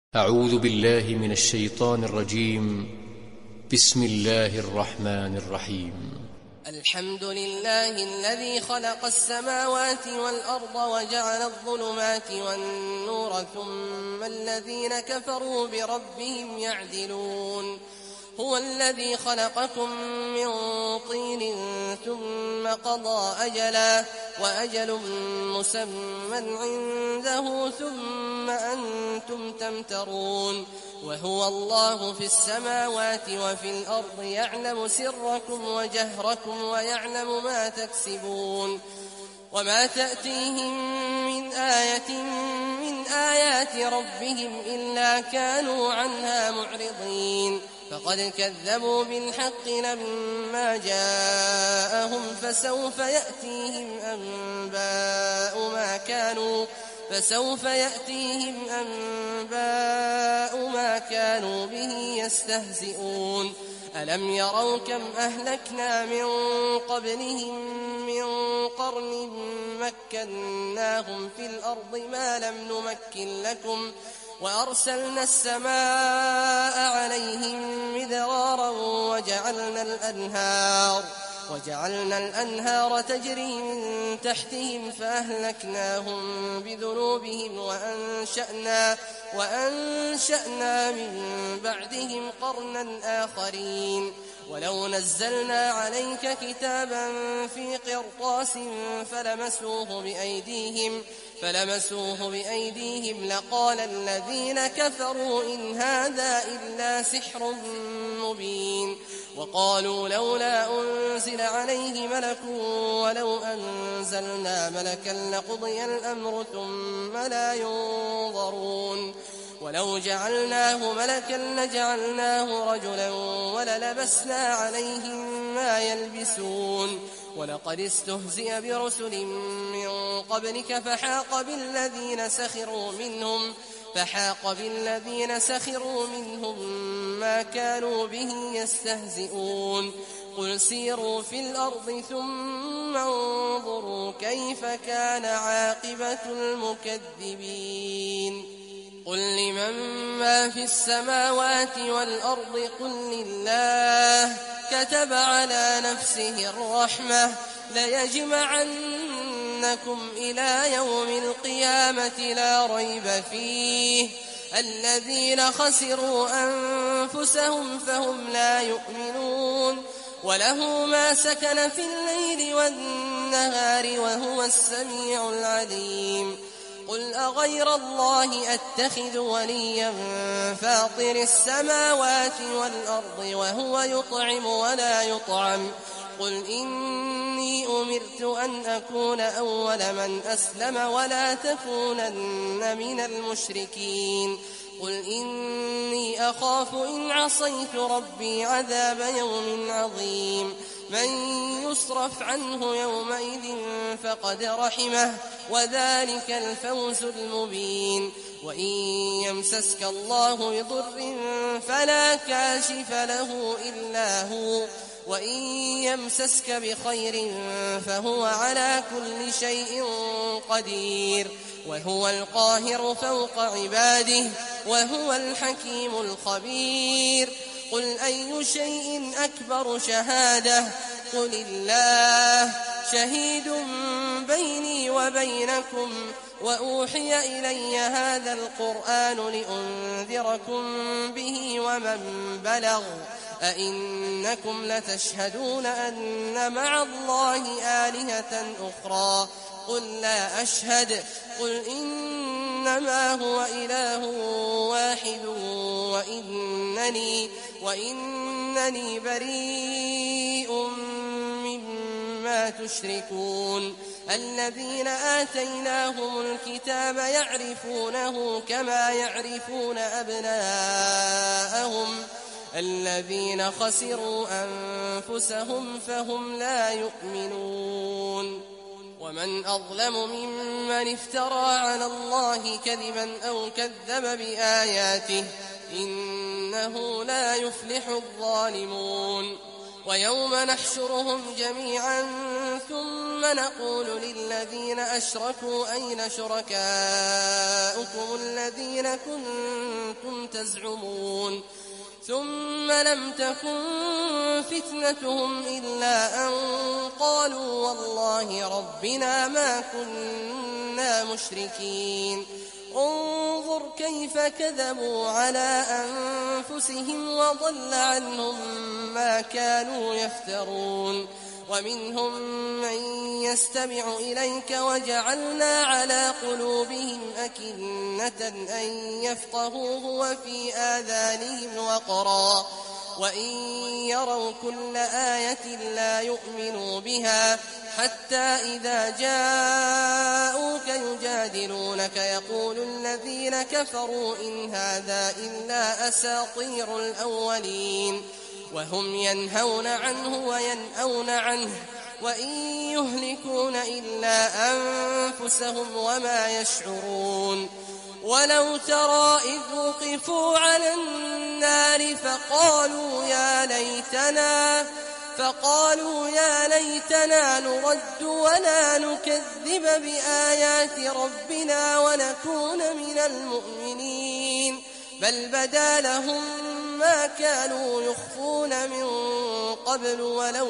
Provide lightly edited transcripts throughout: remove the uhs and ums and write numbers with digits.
أعوذ بالله من الشيطان الرجيم. بسم الله الرحمن الرحيم. الحمد لله الذي خلق السماوات والأرض وجعل الظلمات والنور ثم الذين كفروا بربهم يعدلون. هو الذي خلقكم من طين ثم قضى أجلا وأجل مسمى عنده ثم أنتم تمترون. وهو الله في السماوات وفي الأرض يعلم سركم وجهركم ويعلم ما تكسبون. وما تأتيهم من آية من آيات ربهم إلا كانوا عنها معرضين. فقد كذبوا بالحق لما جاءهم فسوف يأتيهم أنباء ما كانوا به يستهزئون. ألم يروا كم أهلكنا من قبلهم من قرن مكناهم في الأرض ما لم نمكن لكم وأرسلنا السماء عليهم مدرارا وجعلنا الأنهار تجري من تحتهم فأهلكناهم بذنوبهم وأنشأنا من بعدهم قرنا آخرين. ولو نزلنا عليك كتابا في قرطاس فلمسوه بأيديهم لقال الذين كفروا إن هذا إلا سحر مبين. وقالوا لولا أنزل عليه ملك ولو أنزلنا ملكا لقضي الأمر ثم لا ينظرون. ولو جعلناه ملكا لجعلناه رجلا وللبسنا عليهم ما يلبسون. ولقد استهزئ برسل من قبلك فحاق بالذين سخروا منهم ما كانوا به يستهزئون. قل سيروا في الأرض ثم انظروا كيف كان عاقبة المكذبين. قل لمن ما في السماوات والأرض قل لله كتب على نفسه الرحمة ليجمعنكم إلى يوم القيامة لا ريب فيه. الذين خسروا أنفسهم فهم لا يؤمنون. وله ما سكن في الليل والنهار وهو السميع العليم. قل أغير الله أتخذ وليا فاطر السماوات والأرض وهو يطعم ولا يطعم. قل إني أمرت أن أكون أول من أسلم ولا تكونن من المشركين. قل إني أخاف إن عصيت ربي عذاب يوم عظيم. من يصرف عنه يومئذ فقد رحمه وذلك الفوز المبين. وإن يمسسك الله بضر فلا كاشف له إلا هو وإن يمسسك بخير فهو على كل شيء قدير. وهو القاهر فوق عباده وهو الحكيم الخبير. قل أي شيء أكبر شهادة قل الله شهيد بيني وبينكم وأوحي إلي هذا القرآن لأنذركم به ومن بلغ. أئنكم لتشهدون أن مع الله آلهة أخرى قل لا أشهد. قل إنما هو إله واحد وإنني بريء مما تشركون. الذين آتيناهم الكتاب يعرفونه كما يعرفون أبناءهم. الذين خسروا أنفسهم فهم لا يؤمنون. ومن أظلم ممن افترى على الله كذبا أو كذب بآياته إنه لا يفلح الظالمون. ويوم نحشرهم جميعا ثم ثم نقول للذين أشركوا أين شركاؤكم الذين كنتم تزعمون ثم لم تكن فتنتهم إلا أن قالوا والله ربنا ما كنا مشركين انظر كيف كذبوا على أنفسهم وضل عنهم ما كانوا يفترون ومنهم من يستمع إليك وجعلنا على قلوبهم أكنة أن يفقهوه وفي آذانهم وقرا وإن يروا كل آية لا يؤمنوا بها حتى إذا جاءوك يجادلونك يقول الذين كفروا إن هذا إلا أساطير الأولين وهم ينهون عنه وينأون عنه وإن يهلكون إلا أنفسهم وما يشعرون ولو ترى إذ وقفوا على النار فقالوا يا ليتنا نرد ولا نكذب بآيات ربنا ونكون من المؤمنين بل بدا لهم ما كانوا يخفون من قبل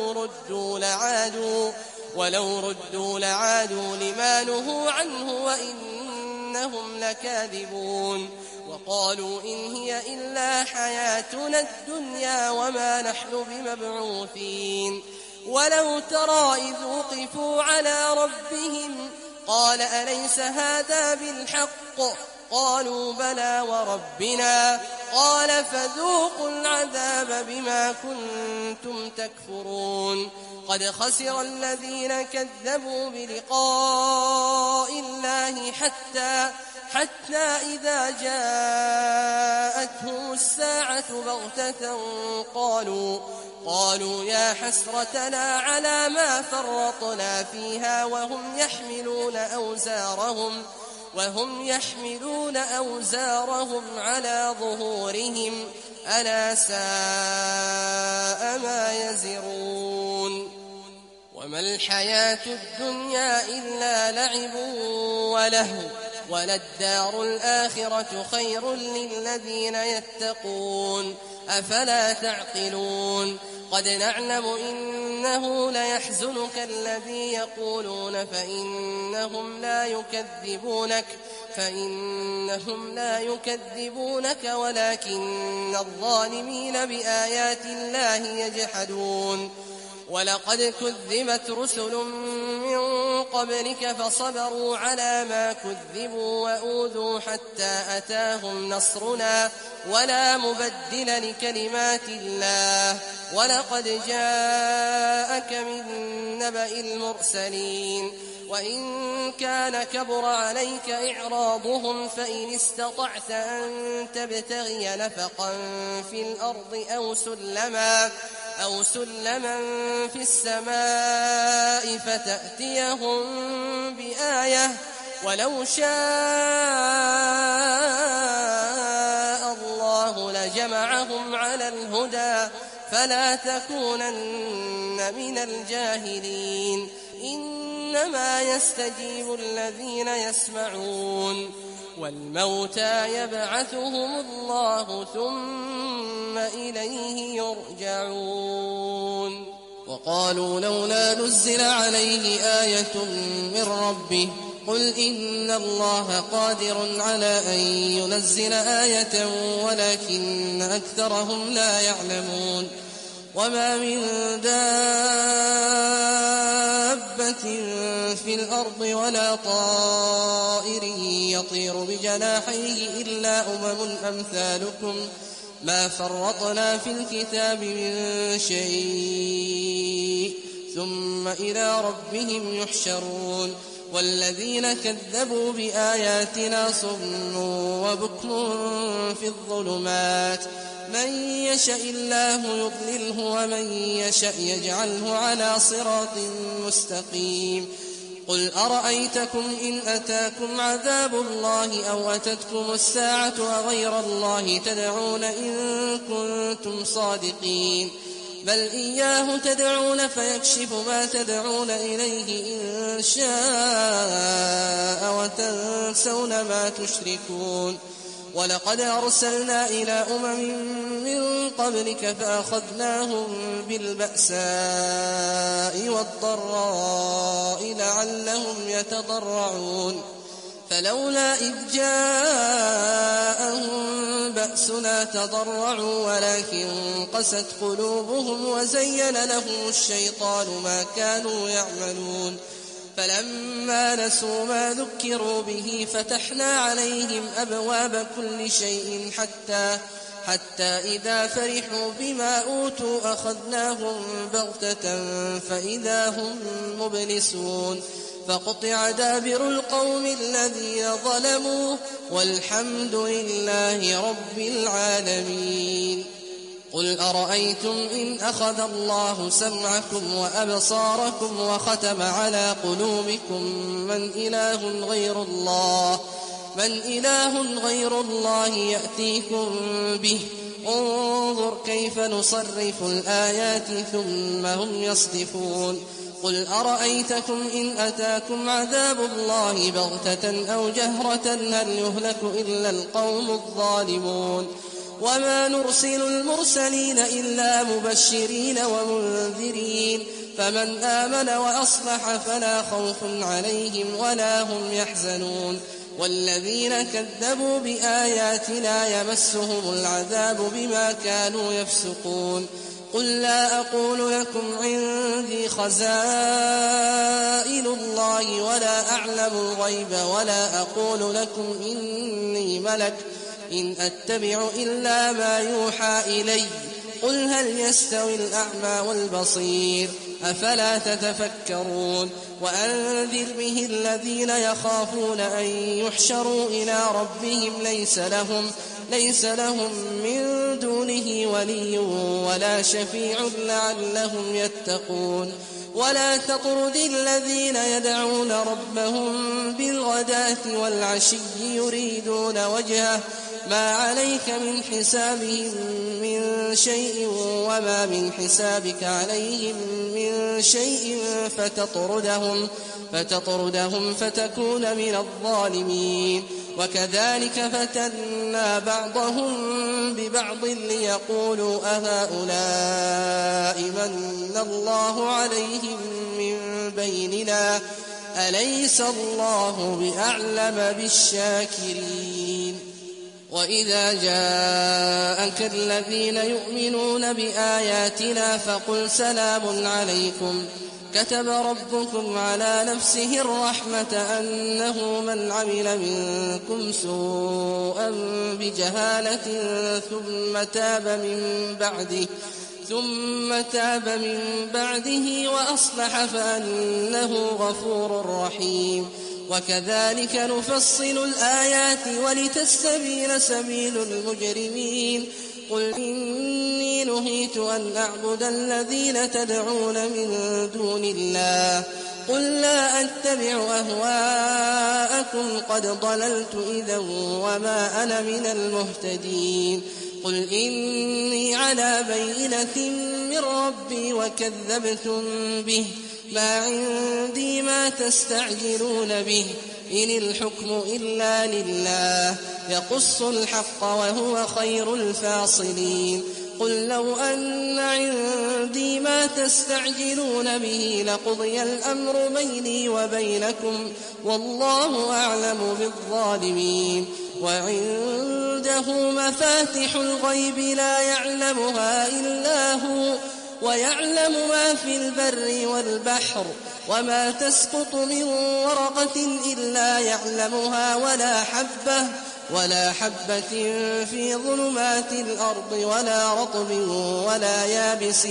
ولو ردوا لعادوا لما نهوا عنه وإنهم لكاذبون وقالوا إن هي إلا حياتنا الدنيا وما نحن بمبعوثين ولو ترى إذ وقفوا على ربهم قال أليس هذا بالحق قالوا بلى وربنا قال فذوقوا العذاب بما كنتم تكفرون قد خسر الذين كذبوا بلقاء الله حتى إذا جاءتهم الساعة بغتة قالوا يا حسرتنا على ما فرطنا فيها وهم يحملون أوزارهم على ظهورهم ألا ساء ما يزرون وما الحياة الدنيا إلا لعب ولهو وللدار الآخرة خير للذين يتقون أفلا تعقلون قد نعلم إنه ليحزنك الذي يقولون فإنهم لا يكذبونك ولكن الظالمين بآيات الله يجحدون ولقد كذبت رسل من قبلك فصبروا على ما كذبوا وأوذوا حتى أتاهم نصرنا ولا مبدل لكلمات الله ولقد جاءك من نبأ المرسلين وإن كان كبر عليك إعراضهم فإن استطعت أن تبتغي نفقا في الأرض أو سلما في السماء فتأتيهم بآية ولو شاء الله لجمعهم على الهدى فلا تكونن من الجاهلين إنما يستجيب الذين يسمعون والموتى يبعثهم الله ثم إليه يرجعون وقالوا لولا نزل عليه آية من ربه قل إن الله قادر على أن ينزل آية ولكن أكثرهم لا يعلمون وما من دابة في الأرض ولا طائر يطير بجناحيه إلا أمثالكم ما فرطنا في الكتاب من شيء ثم إلى ربهم يحشرون والذين كذبوا بآياتنا صم وبكم في الظلمات من يشاء الله يضلله ومن يشاء يجعله على صراط مستقيم قل أرأيتكم إن أتاكم عذاب الله أو أتتكم الساعة وغير الله تدعون إن كنتم صادقين بل إياه تدعون فيكشف ما تدعون إليه إن شاء وتنسون ما تشركون. ولقد أرسلنا إلى أمم من قبلك فأخذناهم بالبأساء والضراء لعلهم يتضرعون. فلولا إذ جاءهم بأسنا تضرعوا ولكن قست قلوبهم وزين لهم الشيطان ما كانوا يعملون. فلما نسوا ما ذكروا به فتحنا عليهم أبواب كل شيء حتى إذا فرحوا بما أوتوا أخذناهم بغتة فإذا هم مبلسون. فقطع دابر القوم الذين ظلموا والحمد لله رب العالمين. قل أرأيتم إن أخذ الله سمعكم وأبصاركم وختم على قلوبكم من إله غير الله يأتيكم به. انظر كيف نصرف الآيات ثم هم يصدفون. قل أرأيتكم إن أتاكم عذاب الله بغتة أو جهرة هل يهلك إلا القوم الظالمون. وما نرسل المرسلين إلا مبشرين ومنذرين فمن آمن وأصلح فلا خوف عليهم ولا هم يحزنون. والذين كذبوا بآياتنا يمسهم العذاب بما كانوا يفسقون. قل لا أقول لكم عندي خزائن الله ولا أعلم الغيب ولا أقول لكم إني ملك إن أتبع إلا ما يوحى إلي. قل هل يستوي الأعمى والبصير أفلا تتفكرون. وأنذر به الذين يخافون أن يحشروا إلى ربهم ليس لهم من دونه ولي ولا شفيع لعلهم يتقون. ولا تطرد الذين يدعون ربهم بالغداة والعشي يريدون وجهه ما عليك من حسابهم من شيء وما من حسابك عليهم من شيء فتطردهم فتكون من الظالمين. وكذلك فتنا بعضهم ببعض ليقولوا أهؤلاء من الله عليهم من بيننا أليس الله بأعلم بالشاكرين. وإذا جاءك الذين يؤمنون بآياتنا فقل سلام عليكم كتب ربكم على نفسه الرحمة أنه من عمل منكم سوءا بجهالة ثم تاب من بعده وأصلح فأنه غفور رحيم. وكذلك نفصل الآيات ولتستبين سبيل المجرمين. قل إني نهيت أن أعبد الذين تدعون من دون الله قل لا أتبع أهواءكم قد ضللت إذا وما أنا من المهتدين. قل إني على بينة من ربي وكذبتم به ما عندي ما تستعجلون به إن الحكم إلا لله يقص الحق وهو خير الفاصلين. قل لو أن عندي ما تستعجلون به لقضي الأمر بيني وبينكم والله أعلم بالظالمين. وعنده مفاتح الغيب لا يعلمها إلا هو ويعلم ما في البر والبحر وما تسقط من ورقة إلا يعلمها ولا حبة في ظلمات الأرض ولا رطب ولا يابس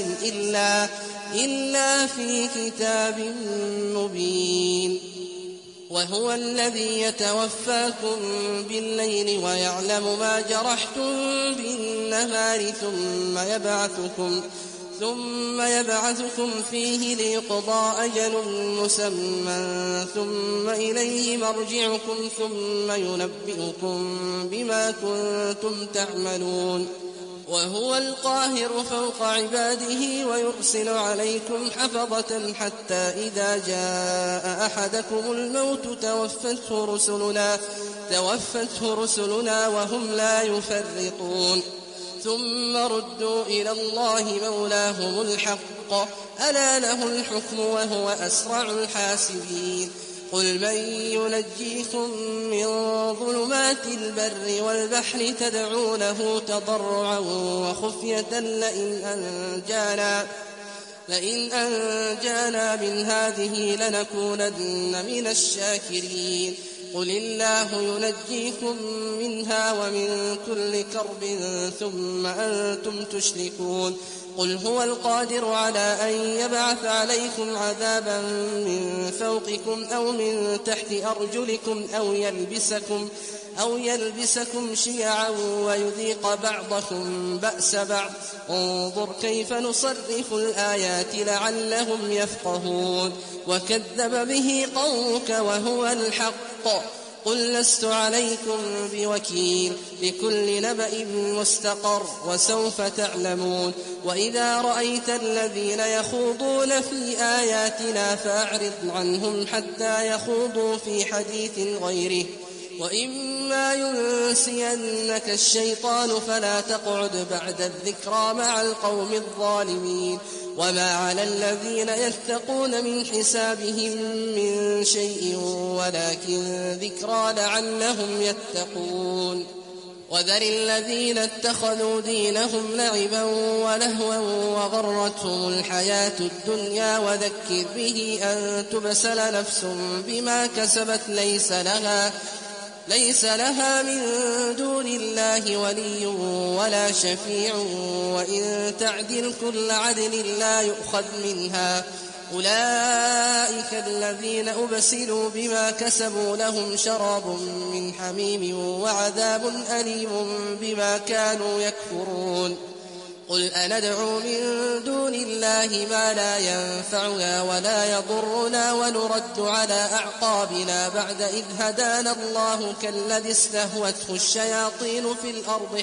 إلا في كتاب مبين. وهو الذي يتوفاكم بالليل ويعلم ما جرحتم بالنهار ثم يبعثكم فيه ليقضى أجل مسمى ثم إليه مرجعكم ثم ينبئكم بما كنتم تعملون. وهو القاهر فوق عباده ويرسل عليكم حفظة حتى إذا جاء أحدكم الموت توفته رسلنا وهم لا يفرطون ثم ردوا إلى الله مولاهم الحق ألا له الحكم وهو أسرع الحاسبين قل من ينجيكم من ظلمات البر والبحر تدعونه تضرعا وخفية لئن أنجانا من هذه لنكونن من الشاكرين قل الله ينجيكم منها ومن كل كرب ثم أنتم تشركون قل هو القادر على أن يبعث عليكم عذابا من فوقكم أو من تحت أرجلكم أو يلبسكم شيعا ويذيق بعضكم بأس بعض انظر كيف نصرف الآيات لعلهم يفقهون وكذب به قومك وهو الحق قل لست عليكم بوكيل لكل نبأ مستقر وسوف تعلمون وإذا رأيت الذين يخوضون في آياتنا فأعرض عنهم حتى يخوضوا في حديث غيره وإما ينسينك الشيطان فلا تقعد بعد الذكرى مع القوم الظالمين وما على الذين يتقون من حسابهم من شيء ولكن ذكرى لعلهم يتقون وذر الذين اتخذوا دينهم لعبا ولهوا وغرتهم الحياة الدنيا وذكر به أن تبسل نفس بما كسبت ليس لها من دون الله ولي ولا شفيع وإن تعدل كل عدل لا يؤخذ منها أولئك الذين أبسلوا بما كسبوا لهم شراب من حميم وعذاب أليم بما كانوا يكفرون قل أندعو من دون الله ما لا ينفعنا ولا يضرنا ونرد على أعقابنا بعد إذ هدانا الله كالذي استهوته الشياطين في الأرض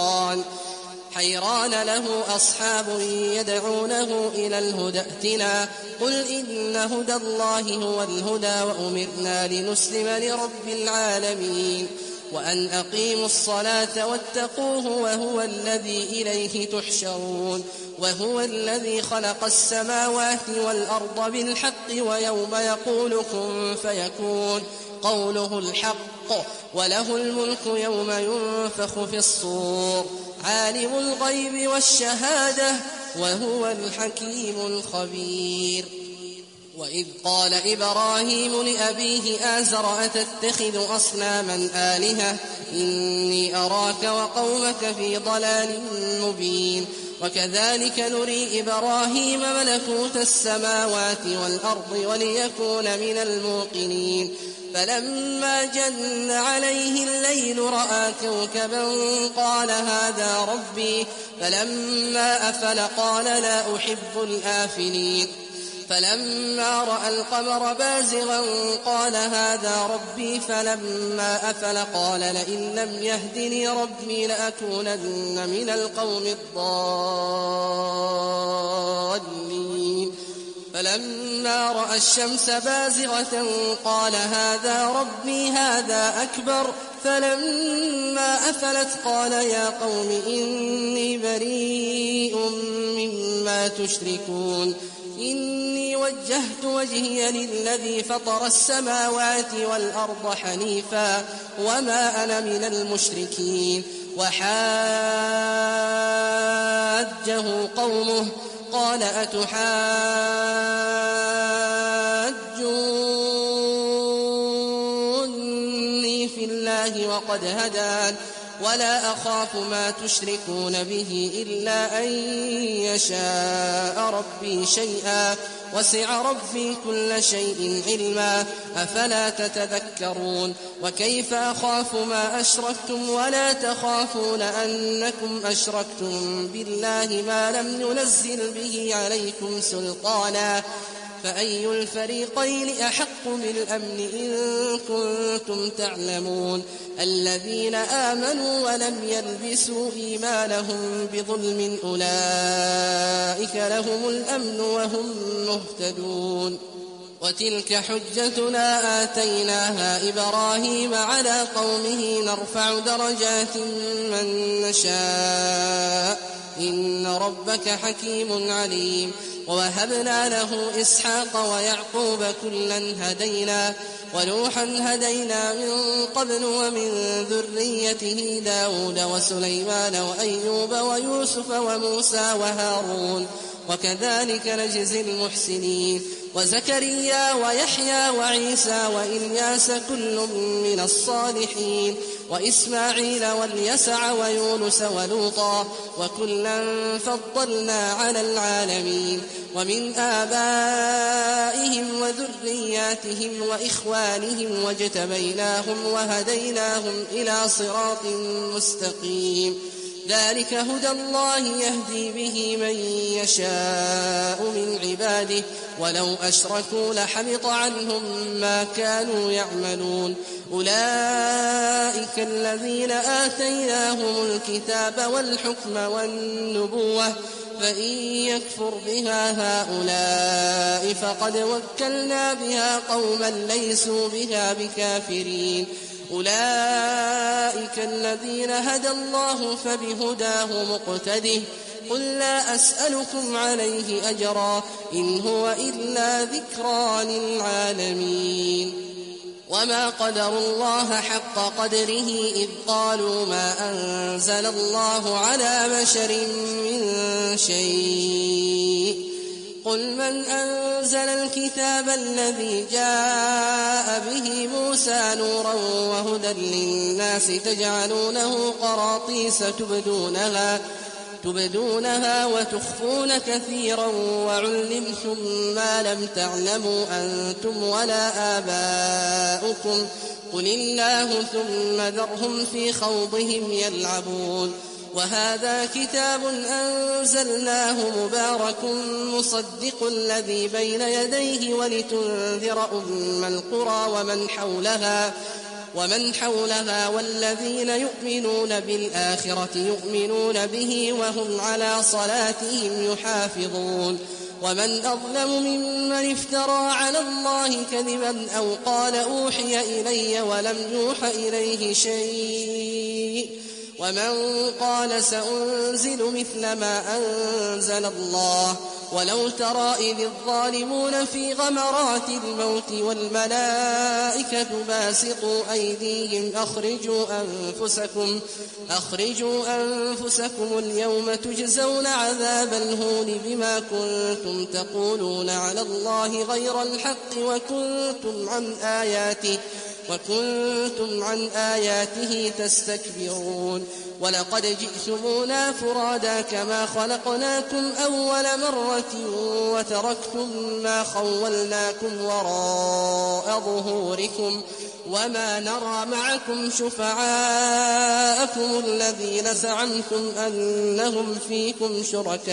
حيران له أصحاب يدعونه إلى الهدى ائتنا قل إن هدى الله هو الهدى وأمرنا لنسلم لرب العالمين وأن أقيموا الصلاة واتقوه وهو الذي إليه تحشرون وهو الذي خلق السماوات والأرض بالحق ويوم يقول كن فيكون قوله الحق وله الملك يوم ينفخ في الصور عالم الغيب والشهادة وهو الحكيم الخبير وإذ قال إبراهيم لأبيه آزر أتتخذ أصناما آلهة إني أراك وقومك في ضلال مبين وكذلك نري إبراهيم ملكوت السماوات والأرض وليكون من الموقنين فلما جن عليه الليل رأى كوكبا قال هذا ربي فلما أفل قال لا أحب الآفلين فلما رأى القمر بازغا قال هذا ربي فلما أفل قال لئن لم يهدني ربي لأكونن من القوم الضالين فلما رأى الشمس بازغة قال هذا ربي هذا أكبر فلما أفلت قال يا قوم إني بريء مما تشركون إني وجهت وجهي للذي فطر السماوات والأرض حنيفا وما أنا من المشركين وحاجه قومه قال أتحاجوني في الله وقد هدان ولا أخاف ما تشركون به إلا أن يشاء ربي شيئا وسع ربي كل شيء علما أفلا تتذكرون وكيف أخاف ما أشركتم ولا تخافون أنكم أشركتم بالله ما لم ينزل به عليكم سلطانا فأي الفريقين أحق بالأمن إن كنتم تعلمون الذين آمنوا ولم يلبسوا إيمانهم بظلم أولئك لهم الأمن وهم مهتدون وتلك حجتنا آتيناها إبراهيم على قومه نرفع درجات من نشاء إن ربك حكيم عليم ووهبنا له إسحاق ويعقوب كلا هدينا ونوحا هدينا من قبل ومن ذريته داود وسليمان وأيوب ويوسف وموسى وهارون وكذلك نجزي المحسنين وزكريا ويحيى وعيسى وإلياس كل من الصالحين وإسماعيل واليسع ويونس ولوطا وكلا فضلنا على العالمين ومن آبائهم وذرياتهم وإخوانهم واجتبيناهم وهديناهم إلى صراط مستقيم ذلك هدى الله يهدي به من يشاء من عباده ولو أشركوا لحبط عنهم ما كانوا يعملون أولئك الذين آتيناهم الكتاب والحكم والنبوة فإن يكفر بها هؤلاء فقد وكلنا بها قوما ليسوا بها بكافرين أولئك الذين هدى الله فبهداه مقتده قل لا أسألكم عليه أجرا إن هو إلا ذكرى للعالمين وما قدروا الله حق قدره إذ قالوا ما أنزل الله على بشر من شيء قل من أنزل الكتاب الذي جاء به موسى نورا وهدى للناس تجعلونه قراطيس تبدونها وتخفون كثيرا وعلمتم ما لم تعلموا أنتم ولا آباؤكم قل الله ثم ذرهم في خوضهم يلعبون وهذا كتاب أنزلناه مبارك مصدق الذي بين يديه ولتنذر أم القرى ومن حولها والذين يؤمنون بالآخرة يؤمنون به وهم على صلاتهم يحافظون ومن أظلم ممن افترى على الله كذبا أو قال أوحي إلي ولم يوح إليه شيء ومن قال سأنزل مثل ما أنزل الله ولو ترى إذ الظالمون في غمرات الموت والملائكة باسطوا أيديهم أخرجوا أنفسكم اليوم تجزون عذاب الهون بما كنتم تقولون على الله غير الحق وكنتم عن آياته تستكبرون ولقد جئتمونا فرادا كما خلقناكم أول مرة وتركتم ما خولناكم وراء ظهوركم وما نرى معكم شفعاءكم الذين زعمتم أنهم فيكم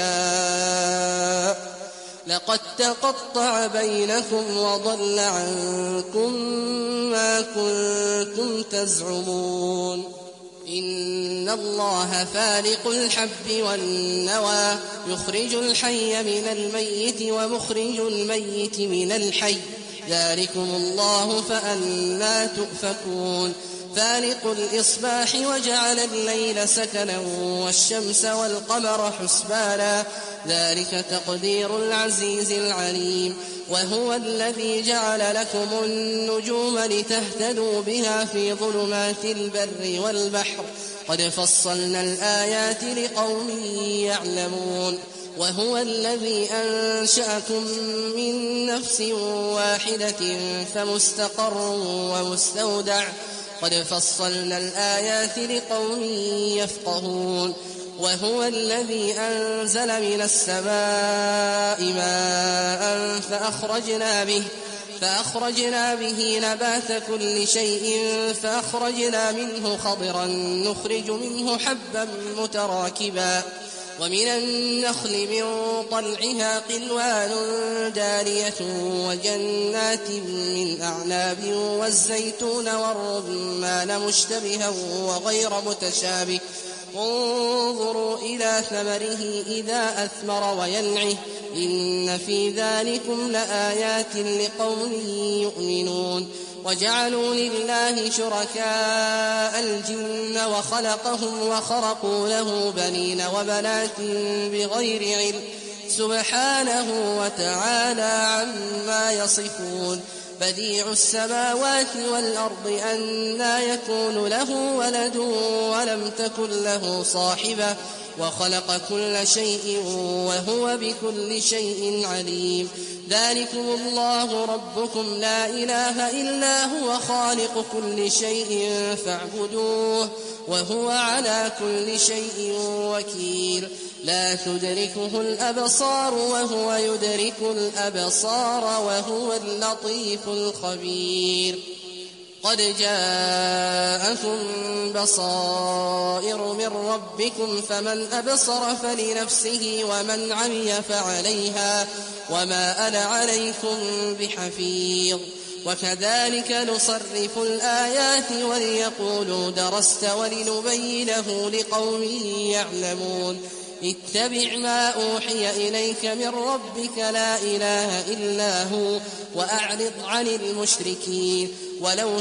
شركاء لقد تقطع بينكم وضل عنكم ما كنتم تزعمون إن الله فالق الحب والنوى يخرج الحي من الميت ومخرج الميت من الحي ذلكم الله فأنى تؤفكون فالق الإصباح وجعل الليل سكنا والشمس والقمر حسبانا ذلك تقدير العزيز العليم وهو الذي جعل لكم النجوم لتهتدوا بها في ظلمات البر والبحر قد فصلنا الآيات لقوم يعلمون وهو الذي أنشأكم من نفس واحدة فمستقر ومستودع قد فصلنا الآيات لقوم يفقهون وهو الذي أنزل من السماء ماء فأخرجنا به نبات كل شيء فأخرجنا منه خضرا نخرج منه حبا متراكبا ومن النخل من طلعها قنوان دانية وجنات من أعناب والزيتون والرمان مشتبها وغير متشابه انظروا إلى ثمره إذا أثمر وينعه إن في ذلكم لآيات لقوم يؤمنون وجعلوا لله شركاء الجن وخلقهم وخرقوا له بنين وبنات بغير علم سبحانه وتعالى عما يصفون بديع السماوات والأرض أنى يكون له ولد ولم تكن له صاحبة وخلق كل شيء وهو بكل شيء عليم ذلكم الله ربكم لا إله إلا هو خالق كل شيء فاعبدوه وهو على كل شيء وكيل لا تدركه الأبصار وهو يدرك الأبصار وهو اللطيف الخبير قد جاءكم بصائر من ربكم فمن أبصر فلنفسه ومن عمي فعليها وما أنا عليكم بحفيظ وكذلك نصرف الآيات وليقولوا درست ولنبينه لقوم يعلمون اتبع ما أوحي إليك من ربك لا إله إلا هو وأعرض عن المشركين ولو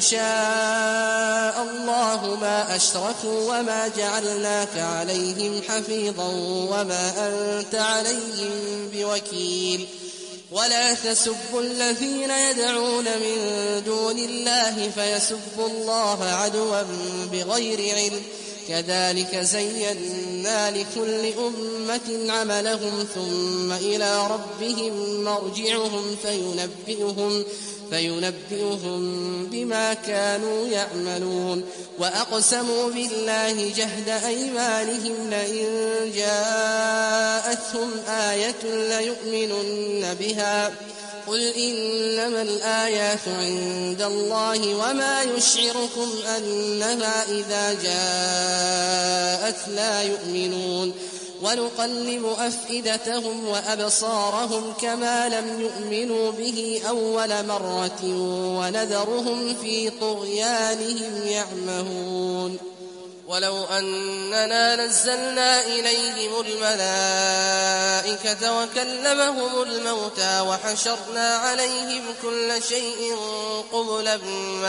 شاء الله ما أشركوا وما جعلناك عليهم حفيظا وما أنت عليهم بوكيل ولا تسبوا الذين يدعون من دون الله فيسبوا الله عدوا بغير علم كذلك زينا لكل أمة عملهم ثم إلى ربهم مرجعهم فينبئهم بما كانوا يعملون وأقسموا بالله جهد أيمانهم لئن جاءتهم آية ليؤمنن بها قل إنما الآيات عند الله وما يشعركم أنها إذا جاءت لا يؤمنون ونقلب أفئدتهم وأبصارهم كما لم يؤمنوا به أول مرة ونذرهم في طغيانهم يعمهون ولو أننا نزلنا إليهم الملائكة وكلمهم الموتى وحشرنا عليهم كل شيء قبلا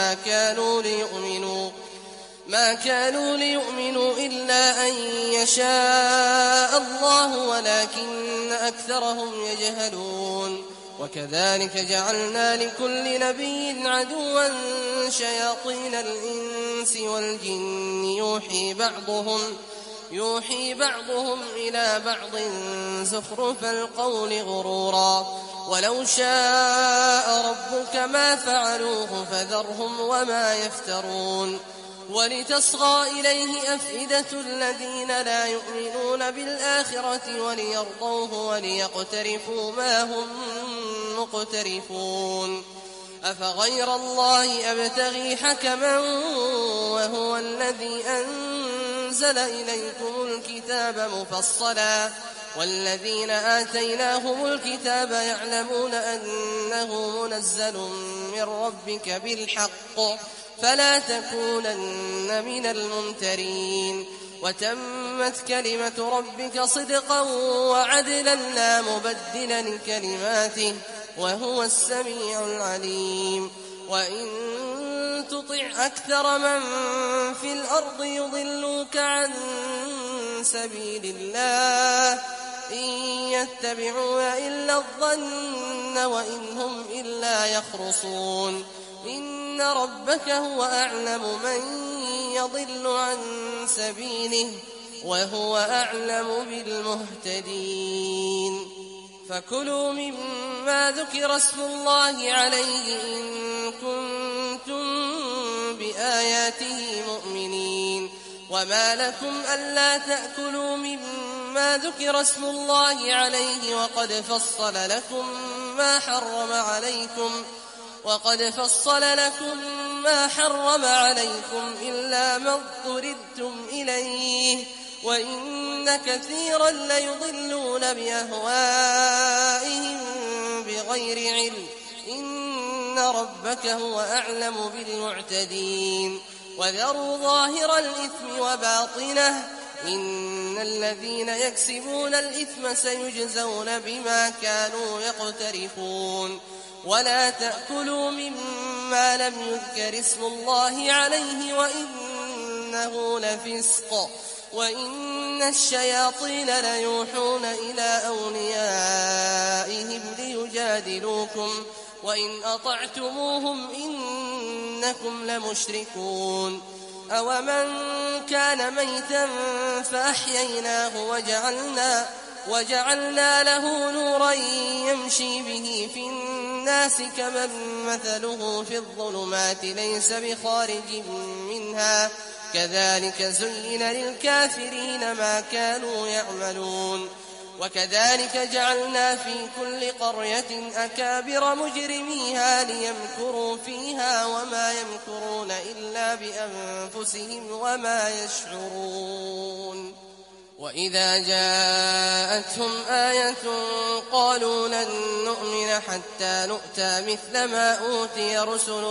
ما كانوا ليؤمنوا إلا أن يشاء الله ولكن أكثرهم يجهلون وكذلك جعلنا لكل نبي عدوا شياطين الإنس والجن يوحي بعضهم إلى بعض زخرف القول غرورا ولو شاء ربك ما فعلوه فذرهم وما يفترون ولتصغى إليه أفئدة الذين لا يؤمنون بالآخرة وليرضوه وليقترفوا ما هم مقترفون أفغير الله أبتغي حكما وهو الذي أنزل إليكم الكتاب مفصلا والذين آتيناهم الكتاب يعلمون أنه منزل من ربك بالحق فلا تكونن من الممترين وتمت كلمة ربك صدقا وعدلا لا مبدل لكلماته وهو السميع العليم وإن تطع أكثر من في الأرض يضلوك عن سبيل الله إن يتبعون إلا الظن وإن هم إلا يخرصون إن ربك هو أعلم من يضل عن سبيله وهو أعلم بالمهتدين فكلوا مما ذكر اسم الله عليه إن كنتم بآياته مؤمنين وما لكم ألا تأكلوا مما ذكر اسم الله عليه وقد فصل لكم ما حرم عليكم إلا ما اضطررتم إليه وإن وإن كثيرا ليضلون بأهوائهم بغير علم إن ربك هو أعلم بالمعتدين وذروا ظاهر الإثم وباطنه إن الذين يكسبون الإثم سيجزون بما كانوا يقترفون ولا تأكلوا مما لم يذكر اسم الله عليه وإنه لفسق وإن الشياطين ليوحون إلى أوليائهم ليجادلوكم وإن أطعتموهم إنكم لمشركون أومن كان ميتا فأحييناه وجعلنا له نورا يمشي به في الناس كمن مثله في الظلمات ليس بخارج منها كذلك زين للكافرين ما كانوا يعملون وكذلك جعلنا في كل قرية أكابر مجرميها ليمكروا فيها وما يمكرون إلا بأنفسهم وما يشعرون وإذا جاءتهم آية قالوا لن نؤمن حتى نؤتى مثل ما أوتي رسل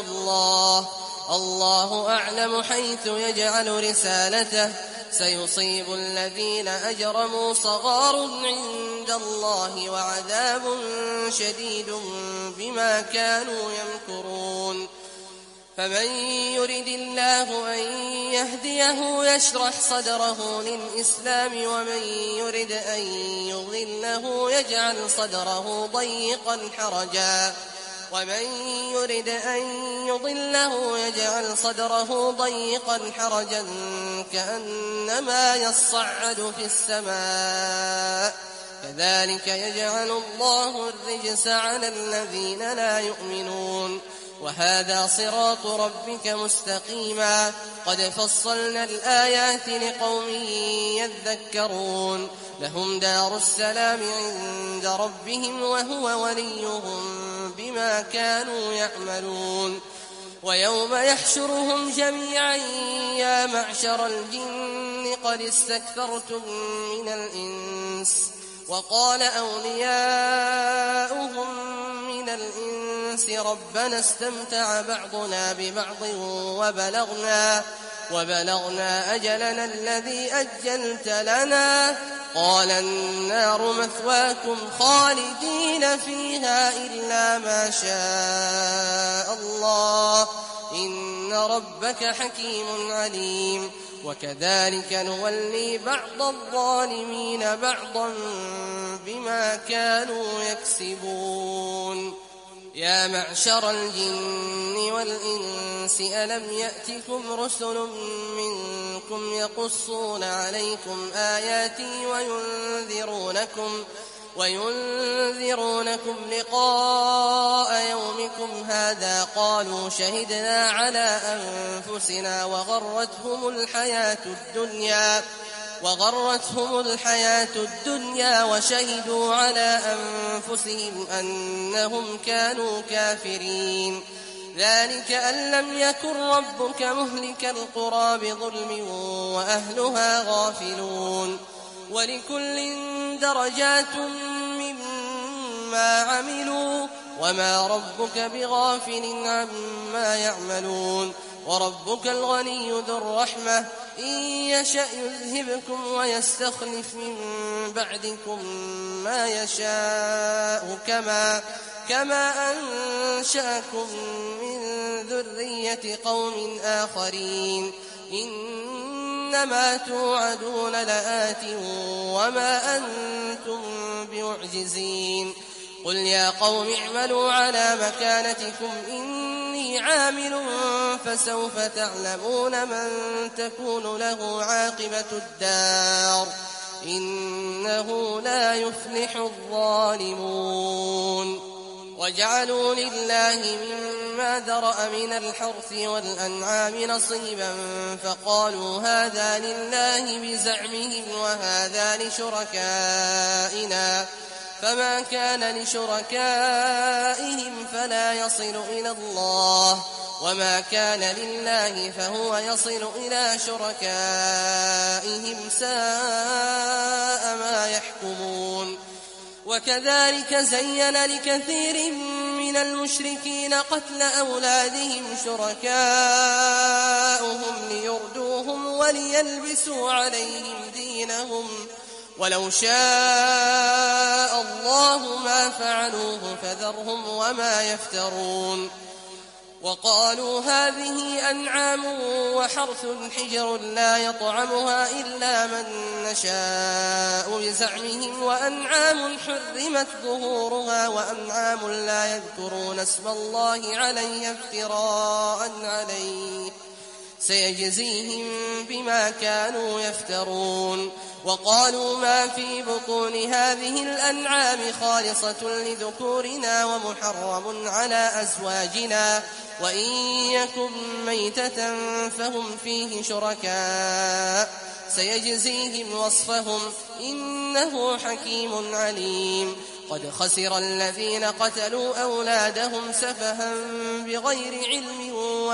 الله أعلم حيث يجعل رسالته سيصيب الذين أجرموا صغار عند الله وعذاب شديد بما كانوا يمكرون فمن يرد الله أن يهديه يشرح صدره للإسلام ومن يرد أن يضله يجعل صدره ضيقا حرجا كأنما يصعد في السماء كذلك يجعل الله الرجس على الذين لا يؤمنون وهذا صراط ربك مستقيما قد فصلنا الآيات لقوم يذكرون لهم دار السلام عند ربهم وهو وليهم بما كانوا يعملون ويوم يحشرهم جميعا يا معشر الجن قد استكثرتم من الإنس وقال أولياؤهم من الإنس ربنا استمتع بعضنا ببعض وبلغنا أجلنا الذي أجلت لنا قال النار مثواكم خالدين فيها إلا ما شاء الله إن ربك حكيم عليم وكذلك نولي بعض الظالمين بعضا بما كانوا يكسبون يا معشر الجن والإنس ألم يأتكم رسل منكم يقصون عليكم آياتي وينذرونكم لقاء يومكم هذا قالوا شهدنا على أنفسنا وغرتهم الحياة الدنيا وشهدوا على أنفسهم أنهم كانوا كافرين ذلك أن لم يكن ربك مهلك القرى بظلم وأهلها غافلون ولكل درجات مما عملوا وما ربك بغافل عما يعملون وربك الغني ذو الرحمة إن يشأ يذهبكم ويستخلف من بعدكم ما يشاء كما أنشأكم من ذرية قوم آخرين إنما توعدون لآت وما أنتم بمعجزين قل يا قوم اعملوا على مكانتكم إني عامل فسوف تعلمون من تكون له عاقبة الدار إنه لا يفلح الظالمون وجعلوا لله مما ذرأ من الحرث والأنعام نصيبا فقالوا هذا لله بزعمهم وهذا لشركائنا فما كان لشركائهم فلا يصل إلى الله، وما كان لله فهو يصل إلى شركائهم، ساء ما يحكمون. وكذلك زين لكثير من المشركين قتل أولادهم شركاؤهم ليردوهم وليلبسوا عليهم دينهم، ولو شاء الله ما فعلوه فذرهم وما يفترون. وقالوا هذه أنعام وحرث حجر لا يطعمها إلا من نشاء بزعمهم، وأنعام حرمت ظهورها، وأنعام لا يذكرون اسم الله عليه افتراء عليه، سيجزيهم بما كانوا يفترون. وقالوا ما في بطون هذه الأنعام خالصة لذكورنا ومحرم على أزواجنا، وإن يكن ميتة فهم فيه شركاء، سيجزيهم وصفهم إنه حكيم عليم. قد خسر الذين قتلوا أولادهم سفها بغير علم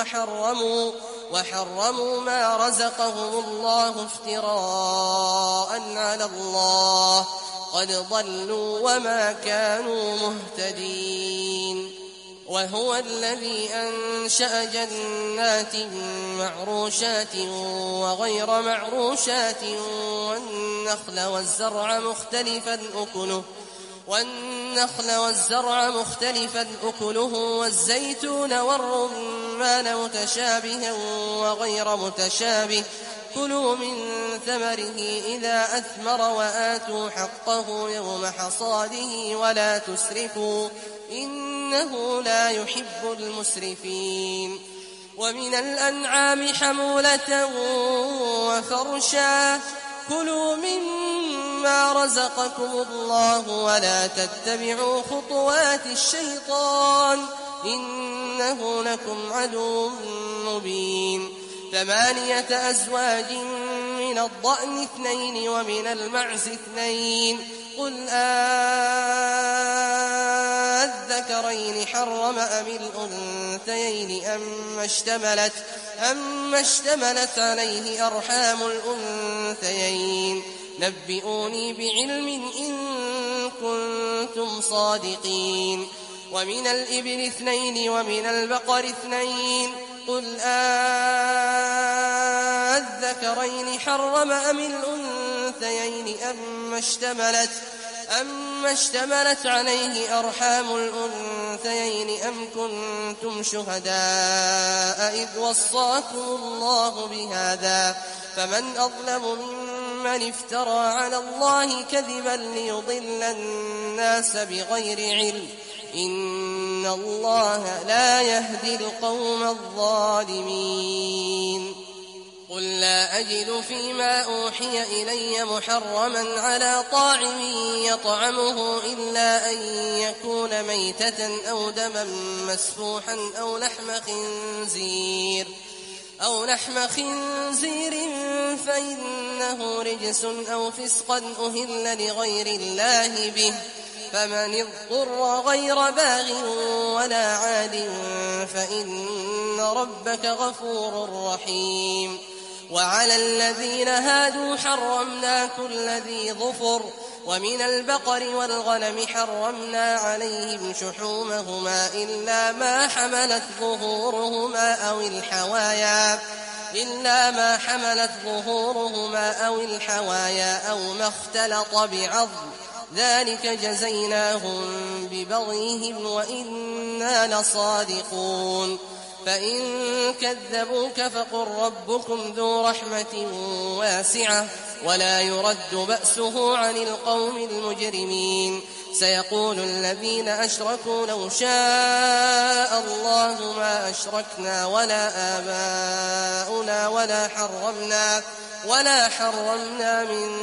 وحرموا ما رزقهم الله افتراء على الله، قد ضلوا وما كانوا مهتدين. وهو الذي أنشأ جنات معروشات وغير معروشات والنخل والزرع مختلفا أكله والزيتون والرمان متشابها وغير متشابه، كلوا من ثمره إذا أثمر وآتوا حقه يوم حصاده ولا تسرفوا إنه لا يحب المسرفين. ومن الأنعام حمولة وفرشا، كلوا مما رزقكم الله ولا تتبعوا خطوات الشيطان إنه لكم عدو مبين. 8 أزواج من الضأن 2 ومن المعز 2، قل الذكرين حرم أم الأنثيين أما اشتملت عليه أرحام الأنثيين، نبئوني بعلم إن كنتم صادقين. ومن الإبل 2 ومن البقر 2، قل الذكرين حرم أم الأنثيين أما اشتملت عليه أرحام الأنثيين أم كنتم شهداء إذ وصاكم الله بهذا، فمن أظلم ممن افترى على الله كذبا ليضل الناس بغير علم، إن الله لا يهدي القوم الظالمين. قل لا أجد فيما أوحي إلي محرما على طاعم يطعمه إلا أن يكون ميتة أو دما مسفوحا أو لحم خنزير فإنه رجس أو فسقا أهل لغير الله به، فمن اضطر غير باغ ولا عاد فإن ربك غفور رحيم. وعلى الذين هادوا حرمنا كل ذي ظفر، ومن البقر والغنم حرمنا عليهم شحومهما إلا ما حملت ظهورهما أو الحوايا أو ما اختلط بعظم، ذلك جزيناهم ببغيهم وإنا لصادقون. فإن كذبوك فقل ربكم ذو رحمة واسعة ولا يرد بأسه عن القوم المجرمين. سيقول الذين أشركوا لو شاء الله ما أشركنا ولا آباؤنا ولا حرمنا من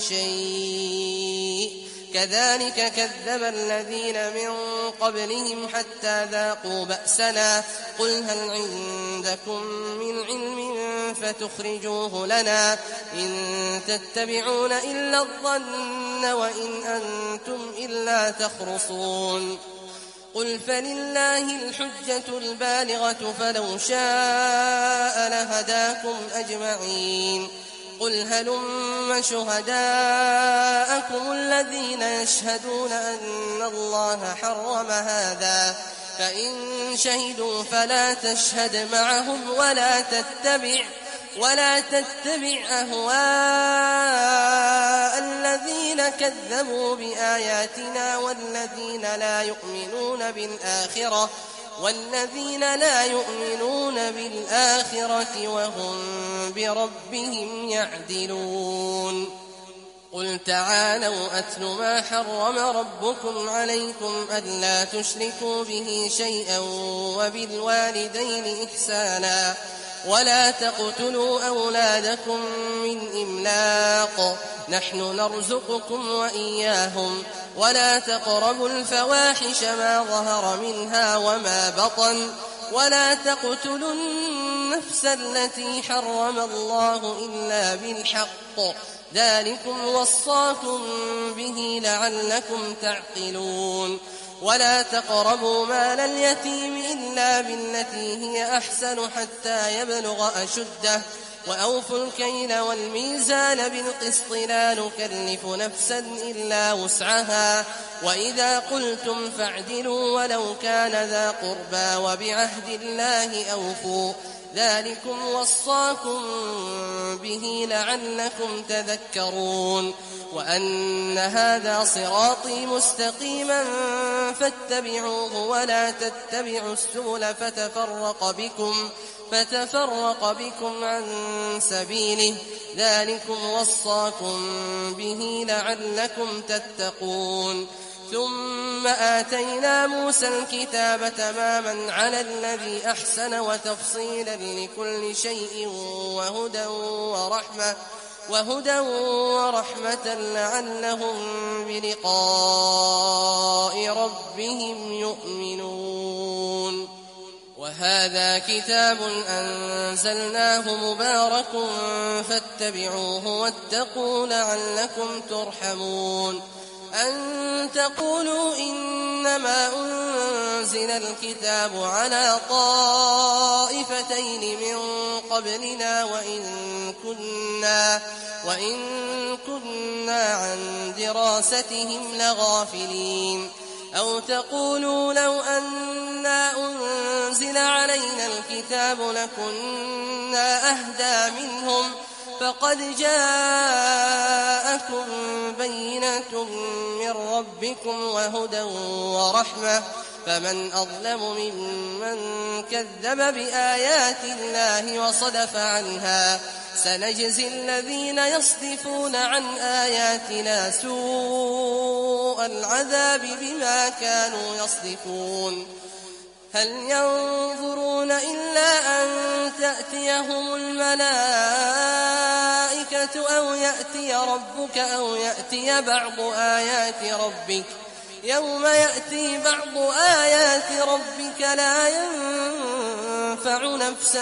شيء، كذلك كذب الذين من قبلهم حتى ذاقوا بأسنا. قل هل عندكم من علم فتخرجوه لنا إن تتبعون إلا الظن وإن أنتم إلا تخرصون قل فلله الحجة البالغة فلو شاء لهداكم أجمعين قل هلم شهداءكم الذين يشهدون أن الله حرم هذا فإن شهدوا فلا تشهد معهم ولا تتبع أهواء الذين كذبوا بآياتنا والذين لا يؤمنون بالآخرة وهم بربهم يعدلون قل تعالوا أتل ما حرم ربكم عليكم ألا تشركوا به شيئا وبالوالدين إحسانا ولا تقتلوا أولادكم من إملاق نحن نرزقكم وإياهم ولا تقربوا الفواحش ما ظهر منها وما بطن ولا تقتلوا النفس التي حرم الله إلا بالحق ذلكم وصاكم به لعلكم تعقلون ولا تقربوا مال اليتيم إلا بالتي هي أحسن حتى يبلغ أشده وأوفوا الكيل والميزان بالقسط لا نكلف نفسا إلا وسعها وإذا قلتم فاعدلوا ولو كان ذا قربى وبعهد الله أوفوا ذلكم وصاكم به لعلكم تذكرون وأن هذا صراطي مستقيما فاتبعوه ولا تتبعوا السبل فتفرق بكم عن سبيله ذلكم وصاكم به لعلكم تتقون ثم آتينا موسى الكتاب تماما على الذي أحسن وتفصيلا لكل شيء وهدى ورحمة لعلهم بلقاء ربهم يؤمنون وهذا كتاب أنزلناه مبارك فاتبعوه واتقوا لعلكم ترحمون أن تقولوا إنما أنزل الكتاب على طائفتين من قبلنا وإن كنا عن دراستهم لغافلين أو تقولوا لو أنا أنزل علينا الكتاب لكنا أهدى منهم فقد جاءكم بينة من ربكم وهدى ورحمة فمن أظلم ممن كذب بآيات الله وصدف عنها سنجزي الذين يصدفون عن آياتنا سوء العذاب بما كانوا يصدفون هل ينظرون إلا أن تأتيهم الملائكة أو يأتي ربك أو يأتي بعض آيات ربك يوم يأتي بعض آيات ربك لا ينفع نفسا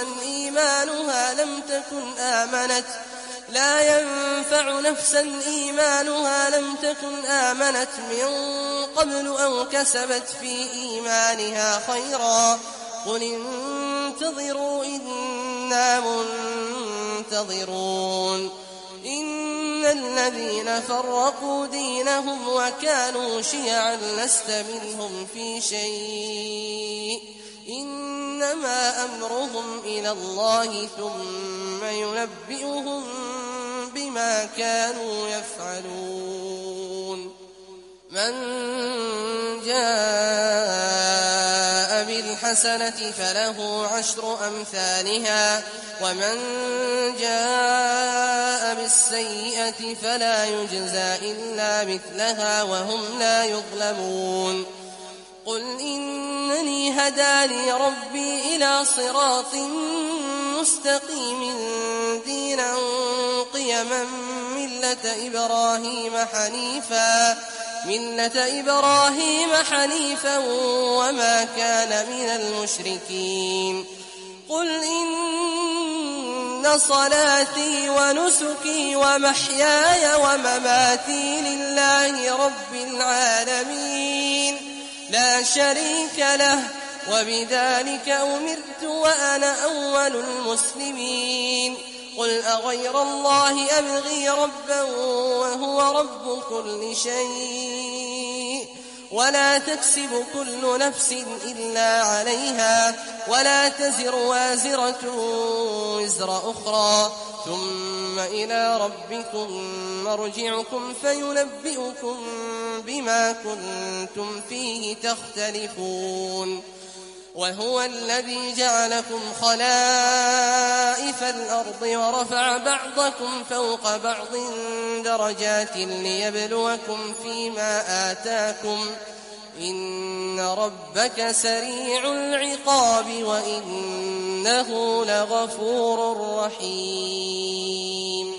إيمانها لم تكن آمنت من قبل أو كسبت في إيمانها خيرا قل انتظروا إنا منتظرون إن الذين فرقوا دينهم وكانوا شيعا لست منهم في شيء إنما أمرهم إلى الله ثم ينبئهم بما كانوا يفعلون من جاء بالحسنة فله عشر أمثالها ومن جاء بالسيئة فلا يجزى إلا مثلها وهم لا يظلمون قل إنني هداني ربي إلى صراط مستقيم دينا قيما ملة إبراهيم حنيفا وما كان من المشركين قل إن إن صلاتي ونسكي ومحياي ومماتي لله رب العالمين لا شريك له وبذلك أمرت وأنا أول المسلمين قل أغير الله أبغي ربا وهو رب كل شيء ولا تكسب كل نفس إلا عليها ولا تزر وازرة وزر أخرى ثم إلى ربكم مرجعكم فينبئكم بما كنتم فيه تختلفون وهو الذي جعلكم خلائف الأرض ورفع بعضكم فوق بعض درجات ليبلوكم فيما آتاكم إن ربك سريع العقاب وإنه لغفور رحيم